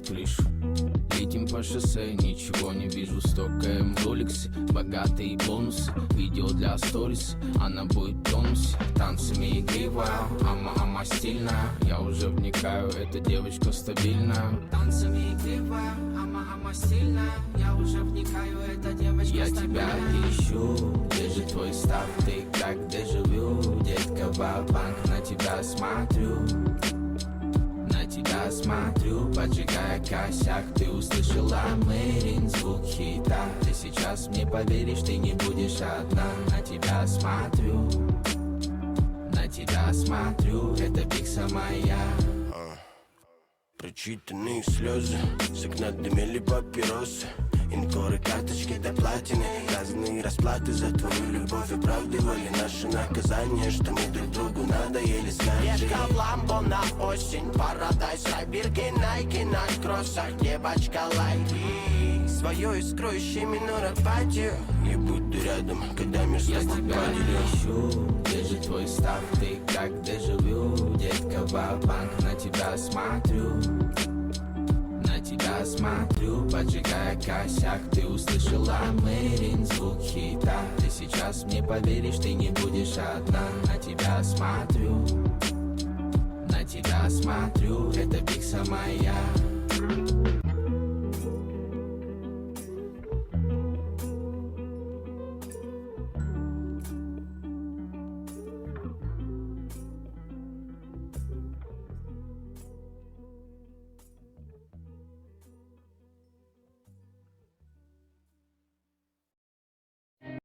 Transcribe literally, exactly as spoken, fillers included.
снес крышу. Летим по шоссе, ничего не вижу. Стокаем в роликсе, богатые бонусы. Видео для сторис, она будет в тонусе. Танцами игривая, ама, ама стильная. Я уже вникаю, эта девочка стабильная. Танцами игривая, ама, ама стильная. Я уже вникаю, эта девочка я стабильная. Я тебя ищу, где же твой став? Ты как дежавю, детка, бабанк. На тебя смотрю, на тебя смотрю, поджигая косяк. Ты услышала Мэрин, звук хита. Ты сейчас мне поверишь, ты не будешь одна. На тебя смотрю, на тебя смотрю, это пикса моя. Прочитанные слезы, с окна дымели папиросы. Инкоры, карточки до платины. Разные расплаты за твою любовь. Оправдывали наше наказание, что мы друг другу надоели. Скажи, детка в ламбо на осень, Парадайз, Райбирки, Найки на кроссах, девочка лайки. Свою искру ищи, минура апатию. Не буду рядом, когда мир с тобой поделю. Я тебя ищу, где же твой став? Ты как дежавю, детка, ва-банк. На тебя смотрю, на тебя смотрю, поджигая косяк. Ты услышала Мэрин, звук хита. Ты сейчас мне поверишь, ты не будешь одна. На тебя смотрю, на тебя смотрю, это пикса моя.